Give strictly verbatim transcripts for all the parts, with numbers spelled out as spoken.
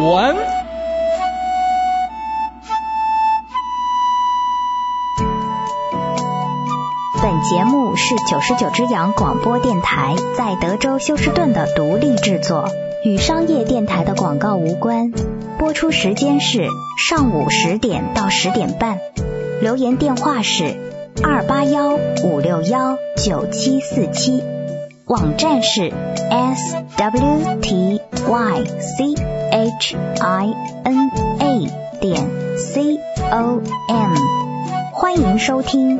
湾。 本节目是九十九只羊广播电台在德州休斯顿的独立制作，与商业电台的广告无关。播出时间是上午十点到十点半。留言电话是二八幺五六幺九七四七，网站是 s w t y c h i n a 点 c o m， 欢迎收听。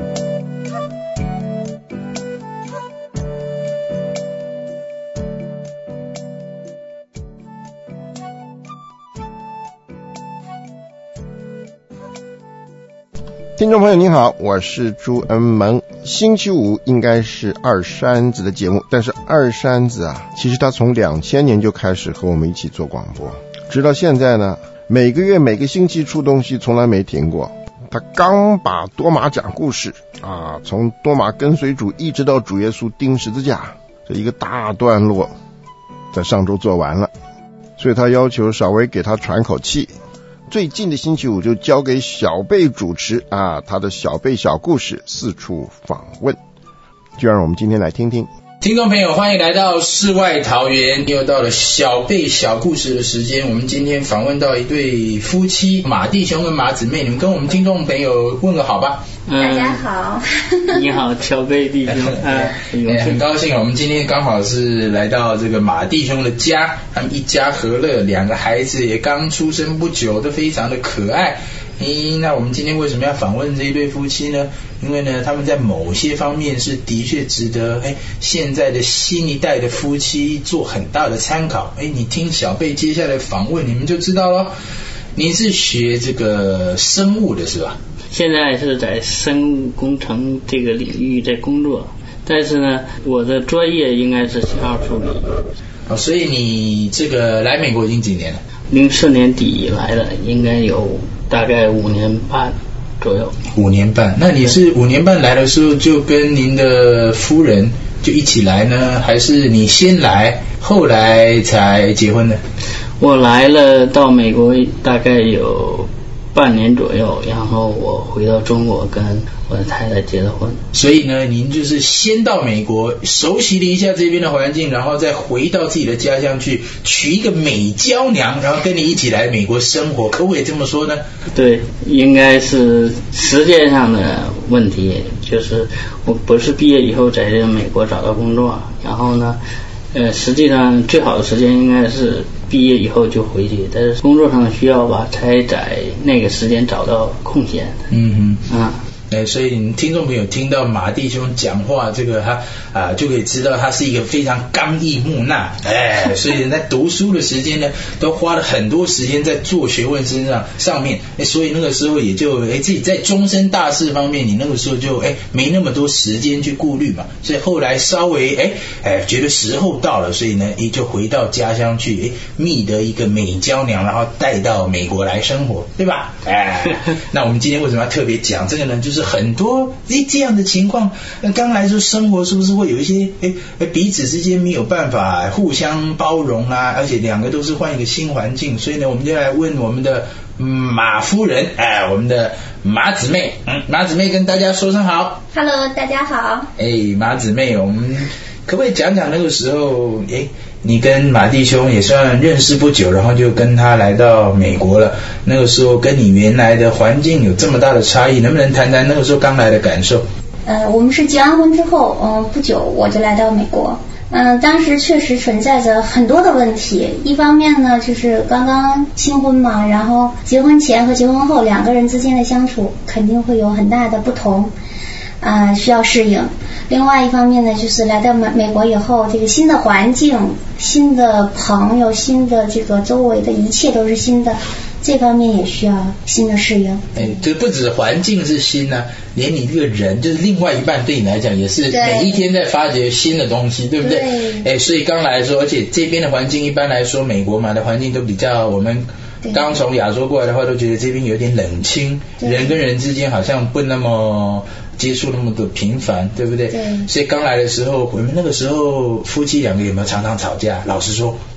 听众朋友您好，我是朱恩萌。星期五应该是二山子的节目，但是二山子啊，其实他从两千年就开始和我们一起做广播，直到现在呢，每个月每个星期出东西，从来没停过。他刚把多马讲故事啊，从多马跟随主一直到主耶稣钉十字架这一个大段落，在上周做完了，所以他要求稍微给他喘口气。最近的星期五就交给小贝主持啊，他的小贝小故事四处访问，就让我们今天来听听。 听众朋友，欢迎来到世外桃源，又到了小贝小故事的时间。我们今天访问到一对夫妻，马弟兄跟马姊妹，你们跟我们听众朋友问个好吧。 大家好。 你好，小贝弟兄。 哎，很高兴，我们今天刚好是来到这个马弟兄的家，他们一家和乐，两个孩子也刚出生不久，都非常的可爱。诶，那我们今天为什么要访问这一对夫妻呢？因为呢，他们在某些方面是的确值得诶现在的新一代的夫妻做很大的参考。诶，你听小贝接下来访问，你们就知道了。您是学这个生物的是吧？ 现在是在生物工程这个领域在工作，但是呢，我的专业应该是信号处理。 哦，所以你这个来美国已经几年了？ 零四年底来的，应该有大概五年半左右。 五年半？那你是五年半来的时候就跟您的夫人就一起来呢，还是你先来后来才结婚呢？ 我来了到美国大概有半年左右，然后我回到中国跟我的太太结了婚。 所以呢，您就是先到美国熟悉了一下这边的环境，然后再回到自己的家乡去娶一个美娇娘，然后跟你一起来美国生活，可不可以这么说呢？ 对，应该是时间上的问题，就是我博士毕业以后在这个美国找到工作，然后呢呃，实际上最好的时间应该是毕业以后就回去，但是工作上的需要吧，才在那个时间找到空闲。 嗯哼， 啊。 哎，所以你听众朋友听到马弟兄讲话，这个他啊就可以知道他是一个非常刚毅木讷，哎，所以在读书的时间呢，都花了很多时间在做学问身上上面，哎，所以那个时候也就哎自己在终身大事方面，你那个时候就哎没那么多时间去顾虑嘛，所以后来稍微哎哎觉得时候到了，所以呢也就回到家乡去，哎觅得一个美娇娘，然后带到美国来生活，对吧？哎，那我们今天为什么要特别讲这个呢？就是很多诶这样的情况，刚来说生活是不是会有一些诶彼此之间没有办法互相包容啊，而且两个都是换一个新环境，所以呢我们就来问我们的马夫人，哎，我们的马姊妹，嗯，马姊妹跟大家说声好。 Hello， 大家好。 哎，马姊妹，我们可不可以讲讲那个时候，诶你跟马弟兄也算认识不久，然后就跟他来到美国了，那个时候跟你原来的环境有这么大的差异，能不能谈谈那个时候刚来的感受？ 呃，我们是结完婚之后，嗯、呃，不久我就来到美国。嗯、呃，当时确实存在着很多的问题。一方面呢，就是刚刚新婚嘛，然后结婚前和结婚后两个人之间的相处肯定会有很大的不同，啊、呃，需要适应。另外一方面呢，就是来到美美国以后，这个新的环境、新的朋友、新的这个周围的一切都是新的，这方面也需要新的适应。 哎，就不止环境是新啊，连你这个人，就是另外一半对你来讲也是每一天在发掘新的东西，对不对？对。哎，所以刚来说，而且这边的环境一般来说，美国嘛的环境都比较我们。刚从亚洲过来的话，都觉得这边有点冷清，人跟人之间好像不那么接触那么的频繁，对不对？对。所以刚来的时候，我们那个时候夫妻两个有没有常常吵架？老实说，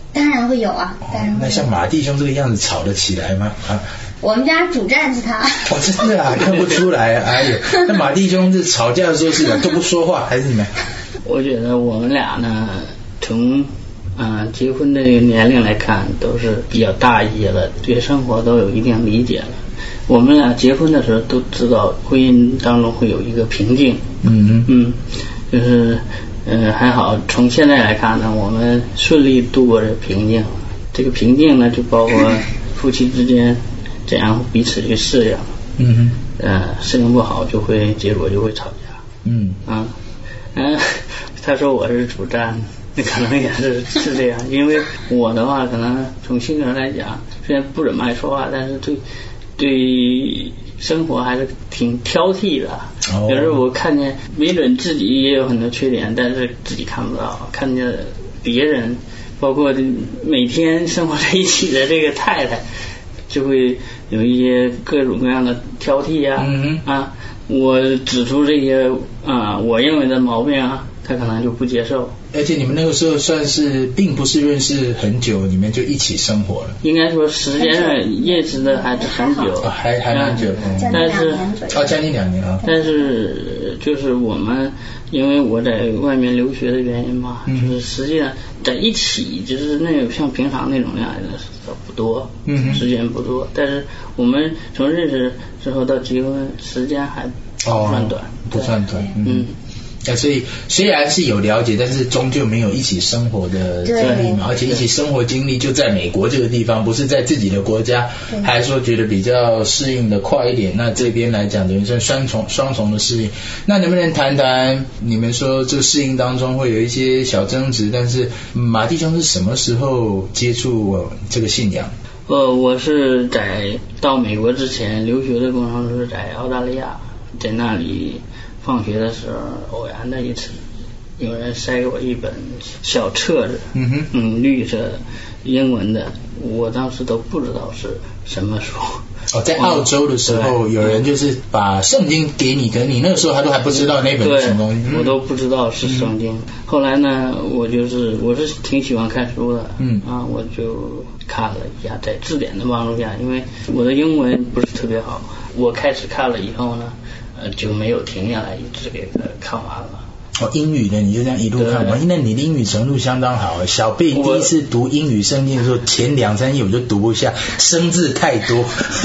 当然会有啊，当然会有。 那像马弟兄这个样子吵得起来吗？啊？ 我们家主战是他。 哦，真的啊，看不出来。哎呦，那马弟兄是吵架的时候是都不说话，还是怎么样？ 我觉得我们俩呢，从嗯、呃、结婚的年龄来看，都是比较大一些了，对生活都有一定理解了。我们俩结婚的时候都知道，婚姻当中会有一个瓶颈。 嗯嗯，就是呃还好，从现在来看呢，我们顺利度过这瓶颈。这个瓶颈呢，就包括夫妻之间怎样彼此去适应。 嗯哼。 呃，适应不好就会结果就会吵架。 嗯。 啊，嗯、呃，他说我是主战，那可能也是是这样，因为我的话可能从性格来讲，虽然不怎么爱说话，但是对对生活还是挺挑剔的。 哦。 有时候我看见，没准自己也有很多缺点，但是自己看不到，看见别人，包括每天生活在一起的这个太太，就会有一些各种各样的挑剔啊。 嗯啊，我指出这些啊，我认为的毛病啊，他可能就不接受。 而且你们那个时候算是并不是认识很久，你们就一起生活了。 应该说时间上认识的还是很久， 哦、还还蛮久， 嗯、但是哦，将近两年啊。 但是就是我们因为我在外面留学的原因嘛，嗯、就是实际上在一起就是那种像平常那种恋爱的不多， 嗯， 时间不多。但是我们从认识之后到结婚时间还不算短， 哦、不算短， 嗯。嗯啊，所以虽然是有了解，但是终究没有一起生活的经历嘛，而且一起生活经历就在美国这个地方，不是在自己的国家，还说觉得比较适应的快一点。那这边来讲，等于是双重双重的适应。那能不能谈谈你们说这适应当中会有一些小争执？但是马弟兄是什么时候接触这个信仰？ 呃，我是在到美国之前留学的过程是在澳大利亚，在那里。放学的时候，偶然的一次，有人塞给我一本小册子， 嗯哼， 嗯，绿色英文的，我当时都不知道是什么书。 哦，在澳洲的时候，有人就是把圣经给你，可能你那个时候他都还不知道那本是什么东西， 我都不知道是圣经。嗯、后来呢，我就是我是挺喜欢看书的， 嗯啊，我就看了一下，在字典的帮助下，因为我的英文不是特别好，我开始看了以后呢。呃，就没有停下来，一直给它看完了。 哦，英语的你就这样一路看完，那你的英语程度相当好。小贝第一次读英语圣经的时候，前两三页我就读不下，生字太多。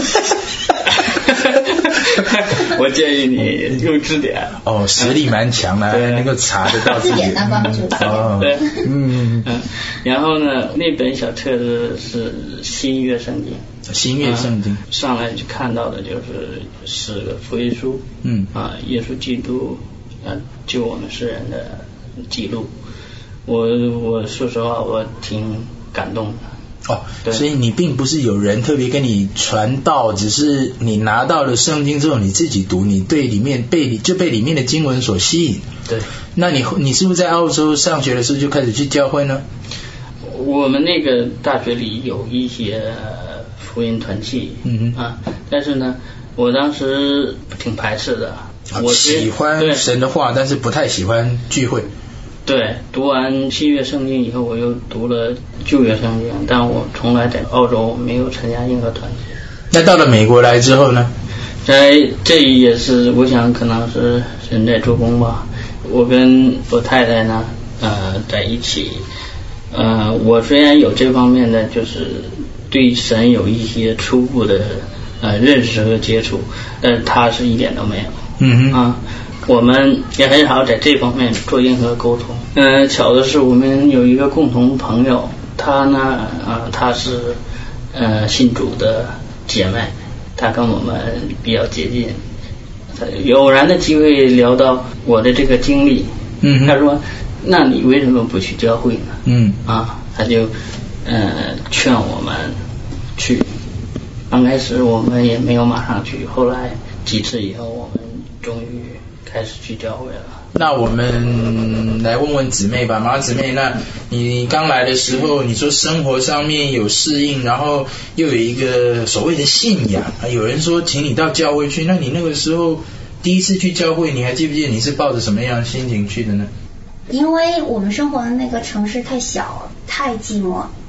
我建议你用字典。 哦，实力蛮强的，还能够查得到字典的帮助。 哦， 对， 嗯嗯。然后呢，那本小册子是新约圣经。 新约圣经、 啊、上来就看到的就是十个福音书， 嗯啊，耶稣基督啊救我们世人的记录，我我说实话我挺感动的。 哦，所以你并不是有人特别跟你传道，只是你拿到了圣经之后你自己读，你对里面被就被里面的经文所吸引。 对， 那你你是不是在澳洲上学的时候就开始去教会呢？ 我们那个大学里有一些福音团契， 嗯哼啊，但是呢，我当时挺排斥的。 啊、 我喜欢神的话，但是不太喜欢聚会。 对，读完新约圣经以后，我又读了旧约圣经，但我从来在澳洲没有参加任何团契。 那到了美国来之后呢？ 在这也是我想可能是神在做工吧。我跟我太太呢，呃，在一起，呃，我虽然有这方面的就是对神有一些初步的呃认识和接触，但是他是一点都没有。 嗯哼啊，我们也很少在这方面做任何沟通。嗯、呃，巧的是我们有一个共同朋友，他呢啊，他是呃信主的姐妹，她跟我们比较接近。偶然的机会聊到我的这个经历， 嗯， 他说：“那你为什么不去教会呢？” 嗯， 啊，他就呃劝我们去。刚开始我们也没有马上去，后来几次以后，我们终于开始去教会了。 那我们来问问姊妹吧，马姊妹，那你刚来的时候，你说生活上面有适应，然后又有一个所谓的信仰，有人说请你到教会去，那你那个时候第一次去教会，你还记不记得你是抱着什么样的心情去的呢？ 因为我们生活的那个城市太小，太寂寞，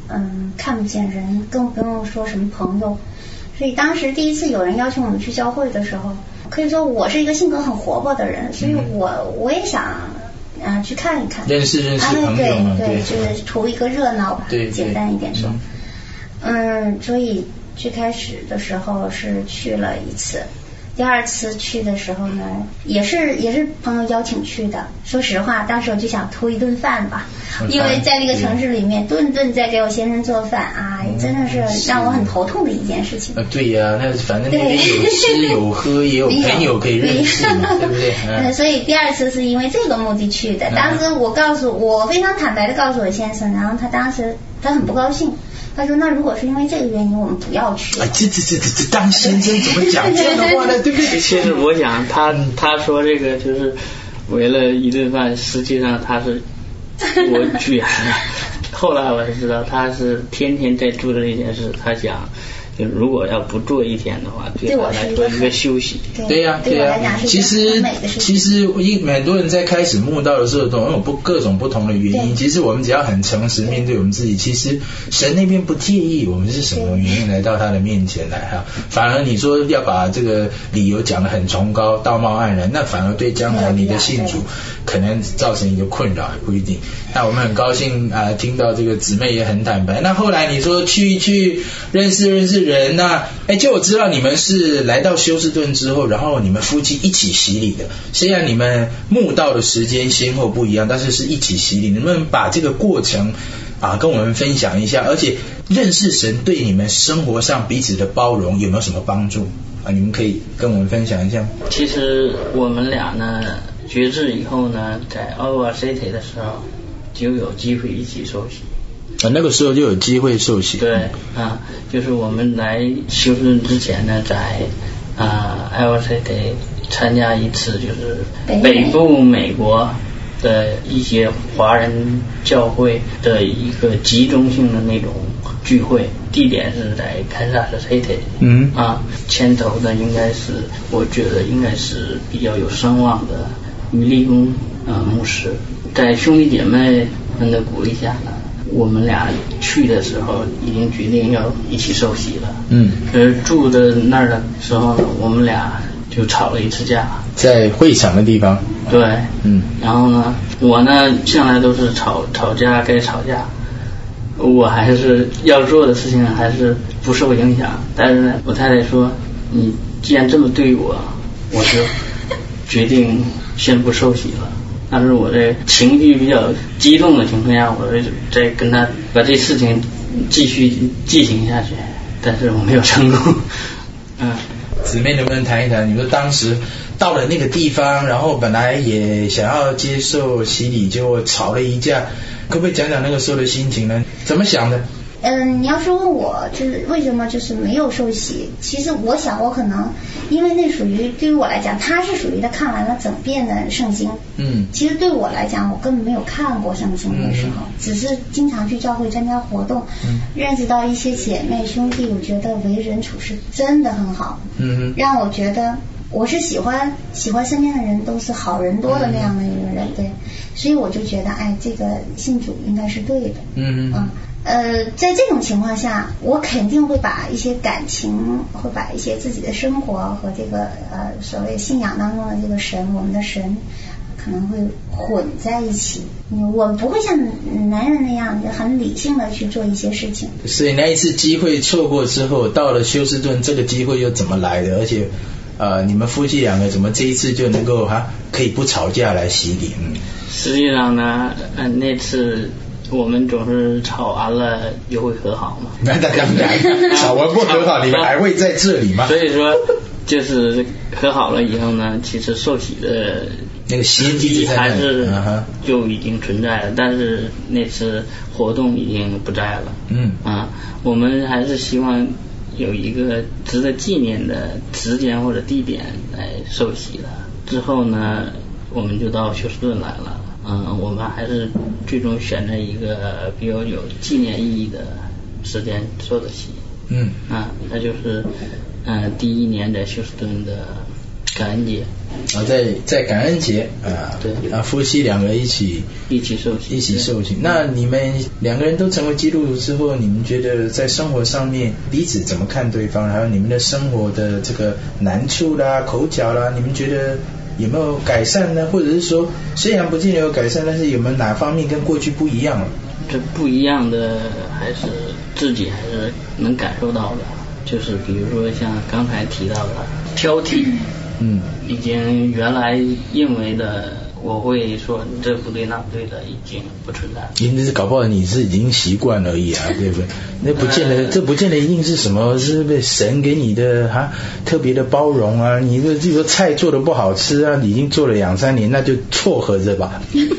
嗯看不见人，更不用说什么朋友。所以当时第一次有人邀请我们去教会的时候，可以说我是一个性格很活泼的人，所以我我也想啊、呃、去看一看， 认识认识朋友嘛， 啊、对 对, 对，就是图一个热闹吧， 对， 简单一点说。嗯，所以最开始的时候是去了一次。第二次去的时候呢，也是也是朋友邀请去的。说实话，当时我就想图一顿饭吧，因为在那个城市里面，顿顿在给我先生做饭啊，嗯、真的是让我很头痛的一件事情。 啊，对呀、啊，那反正那边有吃有喝，也有朋友可以认识，对不对？ 嗯，所以第二次是因为这个目的去的。当时我告诉我非常坦白的告诉我先生，然后他当时他很不高兴。他说：“那如果是因为这个原因，我们不要去。” 啊，这这这这这当先生怎么讲这样的话呢？对不对？ 其实我想他他说这个就是为了一顿饭，实际上他是我去。后来我才知道他是天天在做的这件事，他想。就如果要不做一天的话，对我来说一个休息。 对呀、啊，对呀、啊。其实其实一很多人在开始慕道的时候，都有不各种不同的原因。其实我们只要很诚实面对我们自己，其实神那边不介意我们是什么原因来到他的面前来哈。反而你说要把这个理由讲得很崇高、道貌岸然，那反而对将来你的信主可能造成一个困扰，也不一定。那我们很高兴啊、呃，听到这个姊妹也很坦白。那后来你说去一去认识认识人，那哎，就我知道你们是来到休斯顿之后，然后你们夫妻一起洗礼的。虽然你们慕道的时间先后不一样，但是是一起洗礼。能不能把这个过程啊跟我们分享一下？而且认识神对你们生活上彼此的包容有没有什么帮助啊？你们可以跟我们分享一下。 其实我们俩呢，决志以后呢，在 Iowa City 的时候就有机会一起受洗。 啊，那个时候就有机会受洗。 对啊，就是我们来休斯顿之前呢，在啊 Iowa City 参加一次就是北部美国的一些华人教会的一个集中性的那种聚会，地点是在 Kansas City。嗯啊，牵头的应该是我觉得应该是比较有声望的于立功啊牧师，在兄弟姐妹们的鼓励下呢，我们俩去的时候已经决定要一起受洗了。嗯，可是住的那儿的时候呢，我们俩就吵了一次架， 在会场的地方。 对，嗯，然后呢，我呢向来都是吵吵架该吵架，我还是要做的事情还是不受影响。但是呢，我太太说，你既然这么对我，我就决定宣布受洗了。但是我这情绪比较激动的情况下，我再跟他把这事情继续进行下去，但是我没有成功。嗯， 姊妹能不能谈一谈？你说当时到了那个地方，然后本来也想要接受洗礼，结果吵了一架，可不可以讲讲那个时候的心情呢？怎么想的？ 嗯，你要是问我就是为什么就是没有受洗，其实我想我可能因为那属于对于我来讲，他是属于他看完了整遍的圣经。嗯，其实对我来讲，我根本没有看过圣经的时候，嗯、只是经常去教会参加活动，嗯、认识到一些姐妹兄弟，我觉得为人处事真的很好。嗯，让我觉得我是喜欢喜欢身边的人都是好人多的那样的一个人，对，所以我就觉得哎，这个信主应该是对的。嗯嗯。呃，在这种情况下，我肯定会把一些感情，会把一些自己的生活和这个呃所谓信仰当中的这个神，我们的神，可能会混在一起。我们不会像男人那样很理性的去做一些事情。 所以那一次机会错过之后，到了休斯顿，这个机会又怎么来的？而且呃，你们夫妻两个怎么这一次就能够哈可以不吵架来洗礼？嗯， 实际上呢，呃，那次。我们总是吵完了又会和好嘛， 那当然，吵完不和好，你们还会在这里吗？ 所以说，就是和好了以后呢，其实受洗的那个时机还是就已经存在了，但是那次活动已经不在了。嗯啊，我们还是希望有一个值得纪念的时间或者地点来受洗的。之后呢，我们就到休斯顿来了。嗯，我们还是最终选择一个比较有纪念意义的时间受的洗。嗯，啊，那就是嗯、呃、第一年在休斯顿的感恩节。 啊，在在感恩节啊， 对啊，夫妻两个一起一起受洗， 一起受洗。那你们两个人都成为基督徒之后，你们觉得在生活上面彼此怎么看对方？还有你们的生活的这个难处啦、口角啦，你们觉得有没有改善呢？或者是说，虽然不见得有改善，但是有没有哪方面跟过去不一样了？ 这不一样的还是自己还是能感受到的，就是比如说像刚才提到的挑剔。 嗯， 已经原来认为的，我会说你这不对那不对的，已经不存在。 你这搞不好你是已经习惯而已啊，对不对？那不见得，这不见得一定是什么，是不是神给你的哈特别的包容啊？你这这个菜做的不好吃啊，已经做了两三年，那就撮合着吧。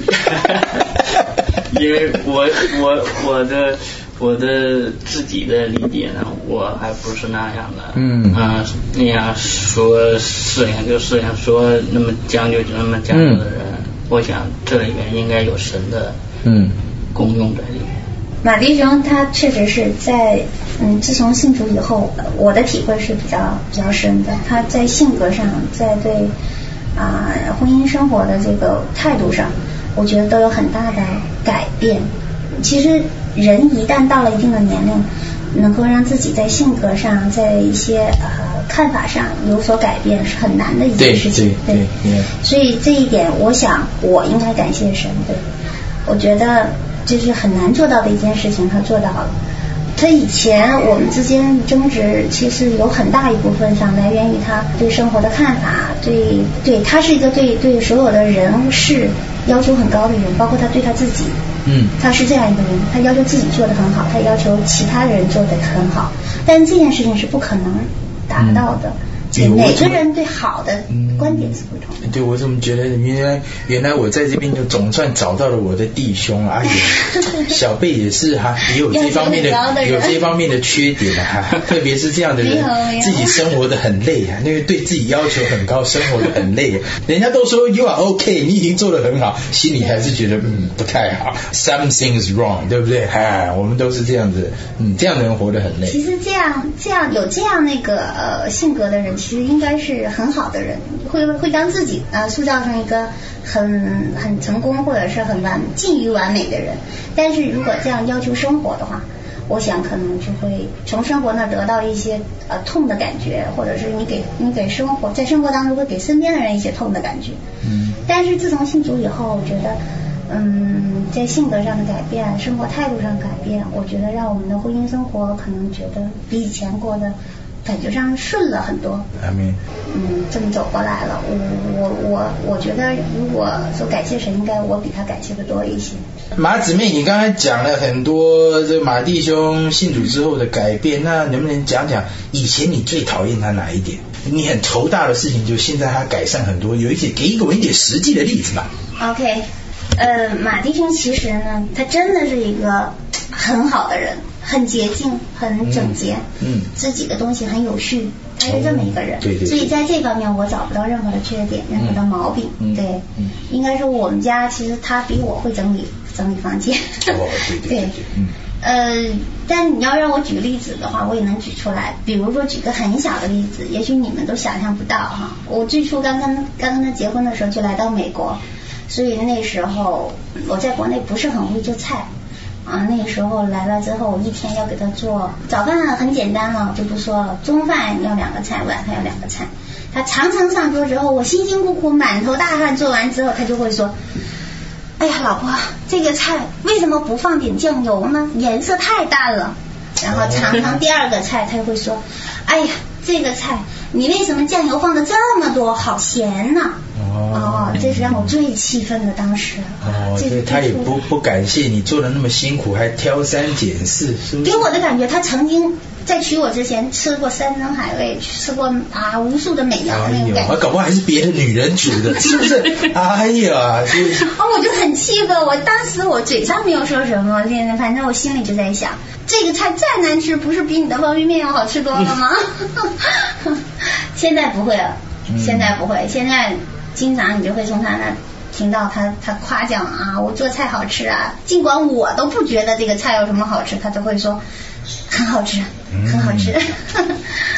因为我我我的。我的自己的理解呢，我还不是那样的， 嗯啊、呃，那样说适量就适量，说那么将就就那么将就的人，嗯、我想这里面应该有神的嗯功用在里面。 马弟兄他确实是在嗯，自从信主以后，我的体会是比较比较深的。他在性格上，在对啊、呃、婚姻生活的这个态度上，我觉得都有很大的改变。其实人一旦到了一定的年龄，能够让自己在性格上，在一些呃看法上有所改变，是很难的一件事情。 对对 对, 对, 对。 所以这一点，我想我应该感谢神。对，我觉得这是很难做到的一件事情，他做到了。他以前我们之间争执，其实有很大一部分上来源于他对生活的看法，对对，他是一个对对所有的人事要求很高的人，包括他对他自己。 嗯， 他是这样一个人，他要求自己做得很好，他要求其他的人做得很好，但是这件事情是不可能达到的。嗯、每个人对好的观点是不同的。 嗯、对，我怎么觉得原来原来我在这边就总算找到了我的弟兄啊！小贝也是哈，也有这方面的有这方面的缺点啊，特别是这样的人，自己生活的很累啊，那个对自己要求很高，生活的很累。人家都说 you are okay， 你已经做得很好，心里还是觉得嗯不太好 ，something is wrong， 对不对？哎，我们都是这样子，嗯，这样的人活得很累。 其实这样这样有这样那个呃性格的人，其实应该是很好的人，会会将自己啊、呃、塑造成一个很很成功或者是很完近于完美的人。但是如果这样要求生活的话，我想可能就会从生活那得到一些呃痛的感觉，或者是你给你给生活在生活当中会给身边的人一些痛的感觉。 嗯。但是自从信主以后，我觉得嗯在性格上的改变，生活态度上改变，我觉得让我们的婚姻生活可能觉得比以前过得感觉上顺了很多。 阿们。 嗯，这么走过来了，我我我我觉得如果说感谢神，应该我比他感谢的多一些。 马姊妹，你刚才讲了很多这马弟兄信主之后的改变，那能不能讲讲以前你最讨厌他哪一点？你很头大的事情，就现在他改善很多，有一些给一个我一点实际的例子吧。 OK， 呃，马弟兄其实呢，他真的是一个很好的人，很洁净，很整洁， 嗯，嗯自己的东西很有序，他是这么一个人。 哦、对, 对对。 所以在这方面我找不到任何的缺点，任何的毛病。 嗯、 对、 嗯， 应该说我们家其实他比我会整理整理房间。 哦，对对 对, 对, 对，嗯。 呃，但你要让我举例子的话，我也能举出来。比如说举个很小的例子，也许你们都想象不到哈。我最初刚跟刚跟他结婚的时候就来到美国，所以那时候我在国内不是很会做菜啊。那个时候来了之后，我一天要给他做早饭很简单了，就不说了。中饭要两个菜，晚饭要两个菜。他常常上桌之后，我辛辛苦苦满头大汗做完之后，他就会说：“哎呀，老婆，这个菜为什么不放点酱油呢？颜色太淡了。”然后常常第二个菜他就会说：“哎呀，这个菜你为什么酱油放的这么多，好咸呢？”哦，这是让我最气愤的当时。 哦，所以他也不不感谢你做的那么辛苦，还挑三拣四，是不是？ 给我的感觉，他曾经在娶我之前吃过山珍海味，吃过啊无数的美肴那种感觉。 哎呦，搞不好还是别的女人煮的，是不是？哎呀，就哦，我就很气愤。我当时我嘴上没有说什么，反正我心里就在想，这个菜再难吃，不是比你的方便面要好吃多了吗？现在不会了，现在不会，现在经常你就会从他那听到他他夸奖啊，我做菜好吃啊，尽管我都不觉得这个菜有什么好吃，他都会说很好吃，很好吃。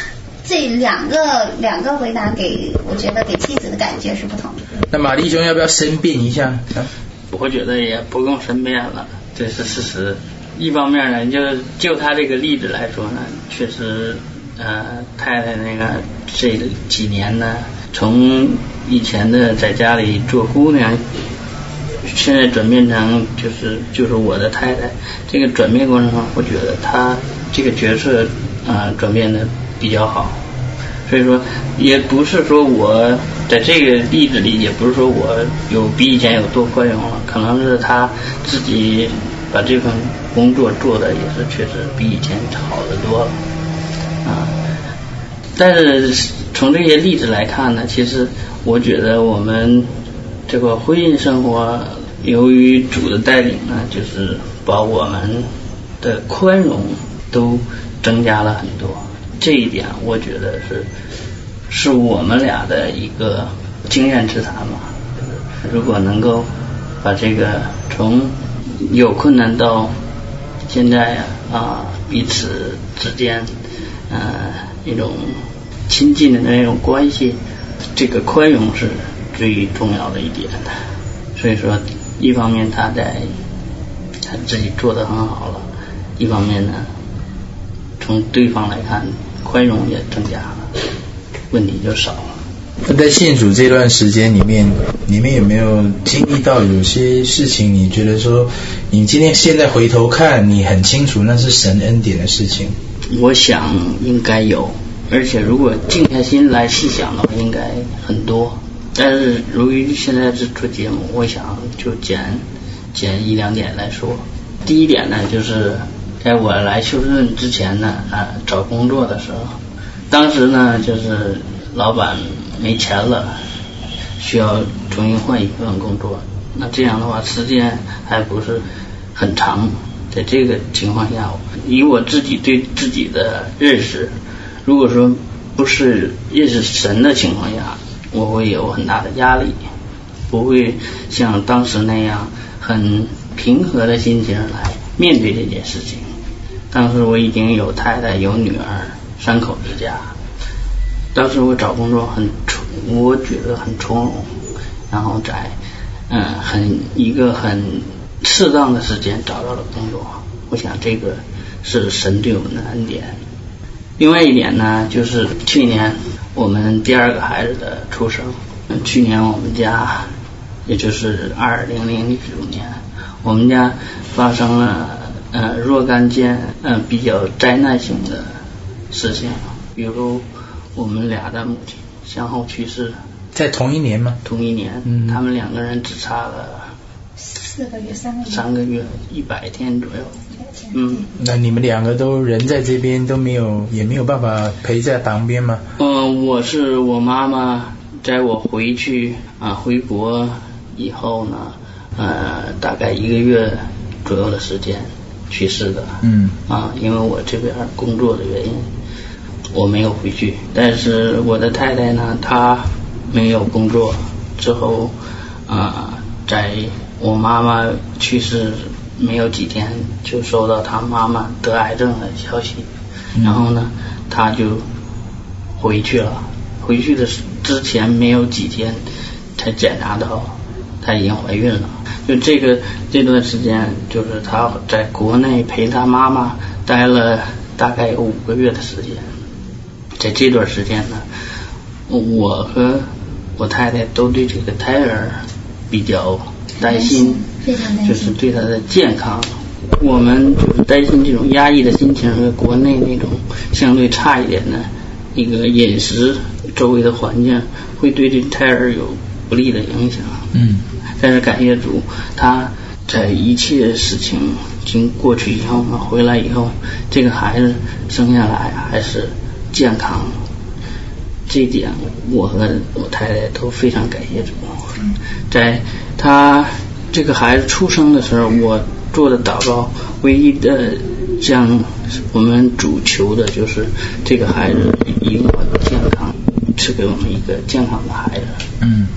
这两个两个回答给我觉得给妻子的感觉是不同的。 那马弟兄要不要申辩一下？啊、 我觉得也不用申辩了，这是事实。一方面呢，就就他这个例子来说呢，确实，呃，太太那个这几年呢，从以前的在家里做姑娘，现在转变成就是就是我的太太，这个转变过程中，我觉得她这个角色啊、呃、转变的比较好。所以说，也不是说我在这个例子里，也不是说我有比以前有多宽容了，可能是他自己把这份工作做的也是确实比以前好得多了啊。但是从这些例子来看呢，其实我觉得我们这个婚姻生活，由于主的带领呢，就是把我们的宽容都增加了很多。这一点我觉得是是我们俩的一个经验之谈嘛。如果能够把这个从有困难到现在啊彼此之间呃一种亲近的那种关系，这个宽容是最重要的一点的。所以说，一方面他在他自己做得很好了，一方面呢，从对方来看，宽容也增加了，问题就少了。 那在信主这段时间里面，你们有没有经历到有些事情，你觉得说，你今天现在回头看，你很清楚那是神恩典的事情？ 我想应该有，而且如果静下心来细想的话，应该很多。但是由于现在是做节目，我想就捡捡一两点来说。第一点呢，就是在我来休斯顿之前呢，啊，找工作的时候，当时呢就是老板没钱了，需要重新换一份工作。那这样的话，时间还不是很长。在这个情况下，以我自己对自己的认识，如果说不是认识神的情况下，我会有很大的压力，不会像当时那样很平和的心情来面对这件事情。当时我已经有太太有女儿，三口之家。当时我找工作很我觉得很从容，然后在嗯很一个很适当的时间找到了工作。我想这个是神对我们的恩典。另外一点呢，就是去年我们第二个孩子的出生。去年我们家也就是二零零九年，我们家发生了呃若干件呃比较灾难性的事情，比如我们俩的母亲先后去世。 在同一年吗？ 同一年，嗯，他们两个人只差了四个月、三个月、 三个月、一百天左右。嗯， 那你们两个都人在这边都没有，也没有办法陪在旁边吗？ 嗯、呃，我是我妈妈，在我回去啊回国以后呢，呃，大概一个月左右的时间去世的。嗯，啊，因为我这边工作的原因，我没有回去。但是我的太太呢，她没有工作之后啊、呃，在我妈妈去世没有几天，就收到她妈妈得癌症的消息，嗯、然后呢，她就回去了。回去的之前没有几天，才检查到她已经怀孕了。就这个这段时间，就是她在国内陪她妈妈待了大概有五个月的时间。在这段时间呢，我和我太太都对这个胎儿比较担心， 非常担心， 就是对他的健康，我们就是担心这种压抑的心情和国内那种相对差一点的一个饮食，周围的环境会对这胎儿有不利的影响。嗯，但是感谢主，他在一切事情经过去以后呢，回来以后，这个孩子生下来还是健康。这一点我和我太太都非常感谢主。在他这个孩子出生的时候，我做的祷告唯一的向我们主求的就是这个孩子一定要健康，赐给我们一个健康的孩子。 嗯，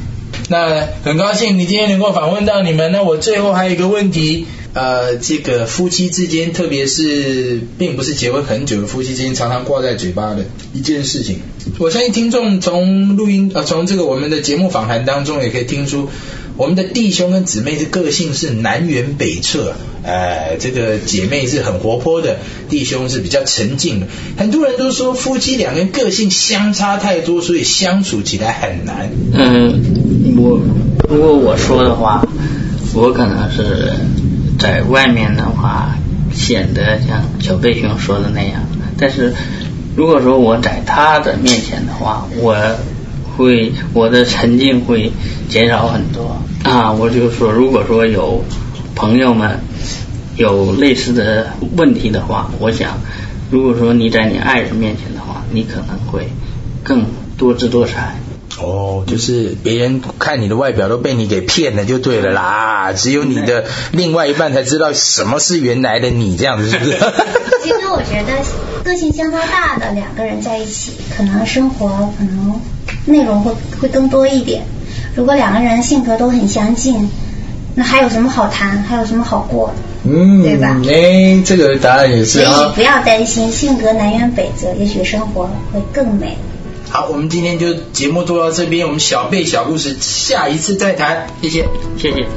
那很高兴你今天能够访问到你们。那我最后还有一个问题，呃，这个夫妻之间，特别是并不是结婚很久的夫妻之间，常常挂在嘴巴的一件事情。我相信听众从录音呃，从这个我们的节目访谈当中也可以听出，我们的弟兄跟姊妹的个性是南辕北辙。呃，这个姐妹是很活泼的，弟兄是比较沉静的。很多人都说夫妻两个人个性相差太多，所以相处起来很难。 嗯，我如果我说的话，我可能是在外面的话显得像小贝兄说的那样，但是如果说我在他的面前的话，我会我的沉静会减少很多啊。我就说，如果说有朋友们有类似的问题的话，我想如果说你在你爱人面前的话，你可能会更多姿多彩。 哦，就是别人看你的外表都被你给骗了就对了啦，只有你的另外一半才知道什么是原来的你，这样子是不是？ 其实我觉得个性相差大的两个人在一起，可能生活可能内容会会更多一点。如果两个人性格都很相近，那还有什么好谈，还有什么好过的？ 嗯， 对吧？ 哎，这个答案也是啊。 所以不要担心性格南辕北辙，也许生活会更美。 好，我们今天就节目做到这边，我们小贝小故事下一次再谈，谢谢， 谢谢。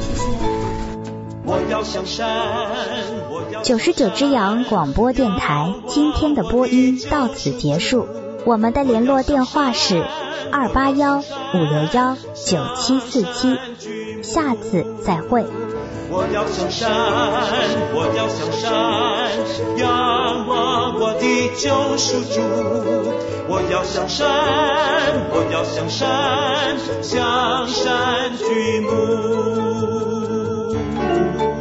九十九只羊广播电台今天的播音到此结束，我们的联络电话是二八幺五六幺九七四七，下次再会。 我要向山，我要向山，仰望我的救赎主。我要向山，我要向山，向山举目。